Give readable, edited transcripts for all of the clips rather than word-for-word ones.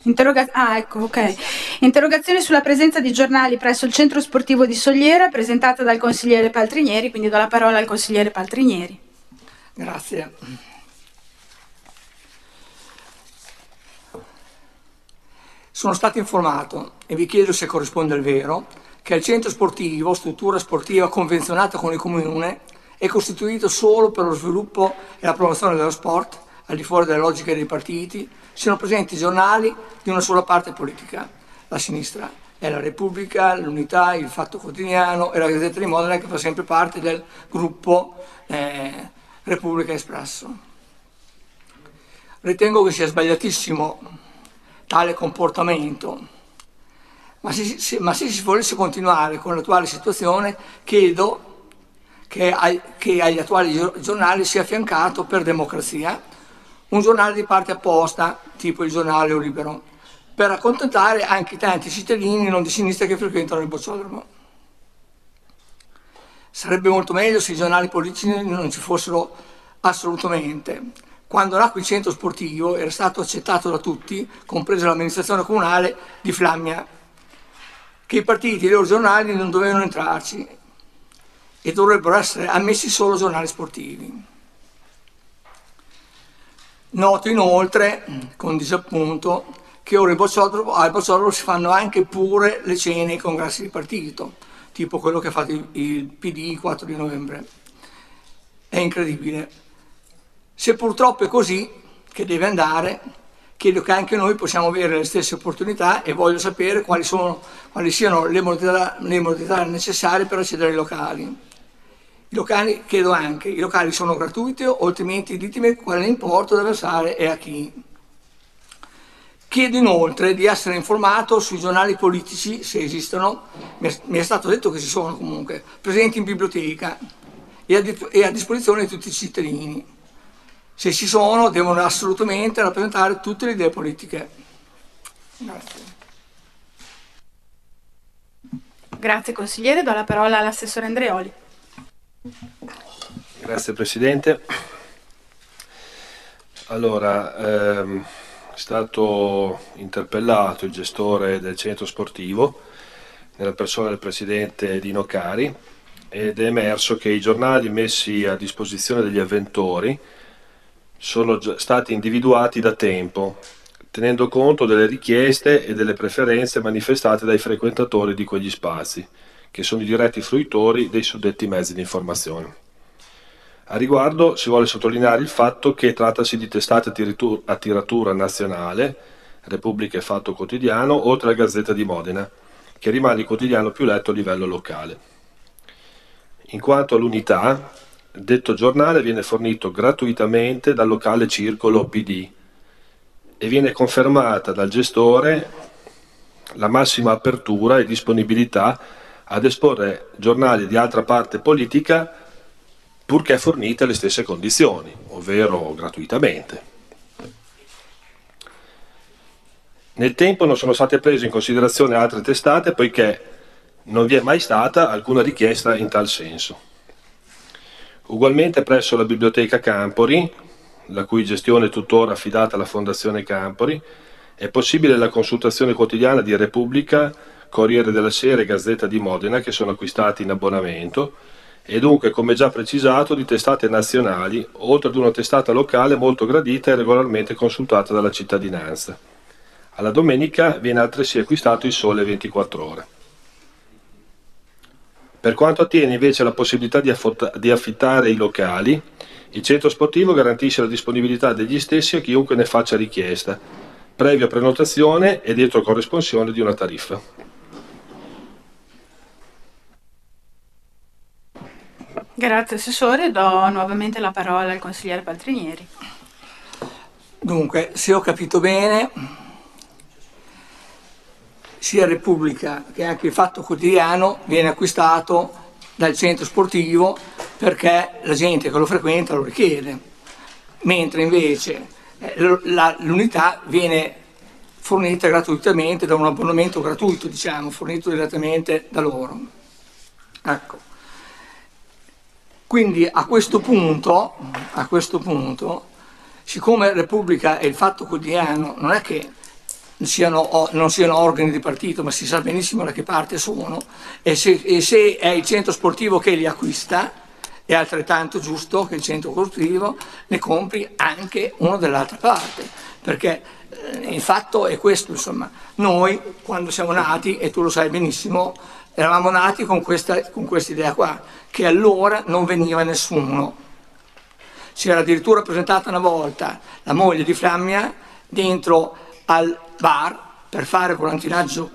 Ecco, ok. Interrogazione sulla presenza di giornali presso il centro sportivo di Sogliera, presentata dal consigliere Paltrinieri, quindi do la parola al consigliere Paltrinieri. Grazie. Sono stato informato, e vi chiedo se corrisponde al vero, che il centro sportivo, struttura sportiva convenzionata con il comune, è costituito solo per lo sviluppo e la promozione dello sport, al di fuori delle logiche dei partiti, siano presenti giornali di una sola parte politica, la sinistra. È la Repubblica, l'Unità, il Fatto Quotidiano e la Gazzetta di Modena, che fa sempre parte del gruppo Repubblica Espresso. Ritengo che sia sbagliatissimo tale comportamento, ma se si volesse continuare con l'attuale situazione, chiedo che agli attuali giornali sia affiancato, per democrazia, un giornale di parte apposta, tipo il giornale Libero, per accontentare anche i tanti cittadini non di sinistra che frequentano il bozzodromo. Sarebbe molto meglio se i giornali politici non ci fossero assolutamente. Quando nacque il centro sportivo era stato accettato da tutti, compresa l'amministrazione comunale di Flammia, che i partiti e i loro giornali non dovevano entrarci e dovrebbero essere ammessi solo giornali sportivi. Noto inoltre, con disappunto, che ora al bozzodromo si fanno anche pure le cene e i congressi di partito, tipo quello che ha fatto il PD il 4 di novembre. È incredibile. Se purtroppo è così, che deve andare, chiedo che anche noi possiamo avere le stesse opportunità e voglio sapere quali siano le modalità necessarie per accedere ai locali. Chiedo anche, i locali sono gratuiti o altrimenti ditemi qual è l'importo da versare e a chi. Chiedo inoltre di essere informato sui giornali politici, se esistono, mi è stato detto che ci sono comunque, presenti in biblioteca e a disposizione di tutti i cittadini. Se ci sono, devono assolutamente rappresentare tutte le idee politiche. Grazie. Grazie consigliere, do la parola all'assessore Andreoli. Grazie Presidente. Allora, è stato interpellato il gestore del centro sportivo, nella persona del Presidente Dino Cari, ed è emerso che i giornali messi a disposizione degli avventori sono già stati individuati da tempo, tenendo conto delle richieste e delle preferenze manifestate dai frequentatori di quegli spazi, che sono i diretti fruitori dei suddetti mezzi di informazione. A riguardo si vuole sottolineare il fatto che trattasi di testate a tiratura nazionale, Repubblica e Fatto Quotidiano, oltre alla Gazzetta di Modena, che rimane il quotidiano più letto a livello locale. In quanto all'Unità, detto giornale viene fornito gratuitamente dal locale Circolo PD e viene confermata dal gestore la massima apertura e disponibilità ad esporre giornali di altra parte politica purché fornite alle stesse condizioni, ovvero gratuitamente. Nel tempo non sono state prese in considerazione altre testate poiché non vi è mai stata alcuna richiesta in tal senso. Ugualmente presso la Biblioteca Campori, la cui gestione è tuttora affidata alla Fondazione Campori, è possibile la consultazione quotidiana di Repubblica, Corriere della Sera e Gazzetta di Modena, che sono acquistati in abbonamento, e dunque, come già precisato, di testate nazionali, oltre ad una testata locale molto gradita e regolarmente consultata dalla cittadinanza. Alla domenica viene altresì acquistato il Sole 24 Ore. Per quanto attiene invece alla possibilità di affittare i locali, il centro sportivo garantisce la disponibilità degli stessi a chiunque ne faccia richiesta, previa prenotazione e dietro corresponsione di una tariffa. Grazie Assessore, do nuovamente la parola al consigliere Paltrinieri. Dunque, se ho capito bene, sia Repubblica che anche il Fatto Quotidiano viene acquistato dal centro sportivo perché la gente che lo frequenta lo richiede, mentre invece l'Unità viene fornita gratuitamente da un abbonamento gratuito, diciamo, fornito direttamente da loro. Ecco. Quindi a questo punto, siccome Repubblica e il Fatto Quotidiano non è che non siano organi di partito, ma si sa benissimo da che parte sono, e se è il centro sportivo che li acquista, è altrettanto giusto che il centro sportivo ne compri anche uno dell'altra parte, perché il fatto è questo, insomma, noi quando siamo nati, e tu lo sai benissimo, eravamo nati con questa idea qua, che allora non veniva nessuno. C'era addirittura presentata una volta la moglie di Flammia dentro al bar per fare volantinaggio,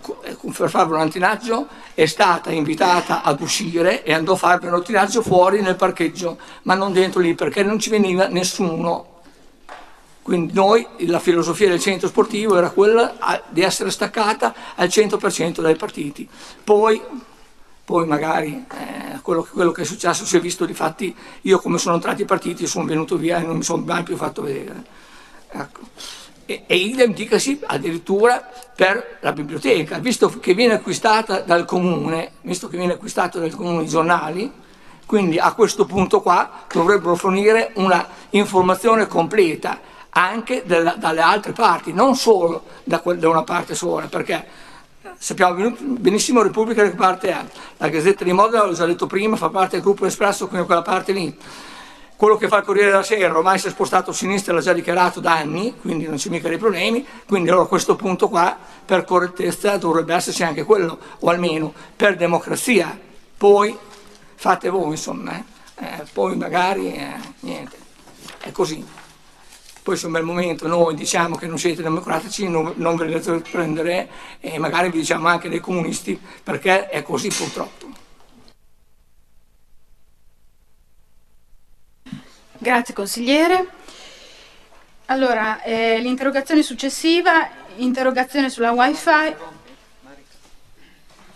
è stata invitata ad uscire e andò a fare volantinaggio fuori nel parcheggio, ma non dentro lì, perché non ci veniva nessuno. Quindi noi, la filosofia del centro sportivo era quella di essere staccata al 100% dai partiti. Poi magari quello che è successo si è visto, difatti io come sono entrati i partiti sono venuto via e non mi sono mai più fatto vedere. Ecco. E idem dicasi addirittura per la biblioteca, visto che viene acquistata dal comune, i giornali, quindi a questo punto qua dovrebbero fornire una informazione completa anche dalle altre parti, non solo da una parte sola, perché sappiamo benissimo Repubblica da che parte è. La Gazzetta di Modena, l'ho già detto prima, fa parte del gruppo Espresso, quindi quella parte lì. Quello che fa il Corriere della Sera ormai si è spostato a sinistra, l'ha già dichiarato da anni, quindi non c'è mica dei problemi, quindi allora a questo punto qua per correttezza dovrebbe esserci anche quello, o almeno per democrazia. Poi fate voi, insomma, poi magari niente, è così. Poi insomma al momento noi diciamo che non siete democratici, non ve ne dovete prendere, e magari vi diciamo anche dei comunisti, perché è così purtroppo. Grazie consigliere. Allora, l'interrogazione successiva, interrogazione sulla wifi.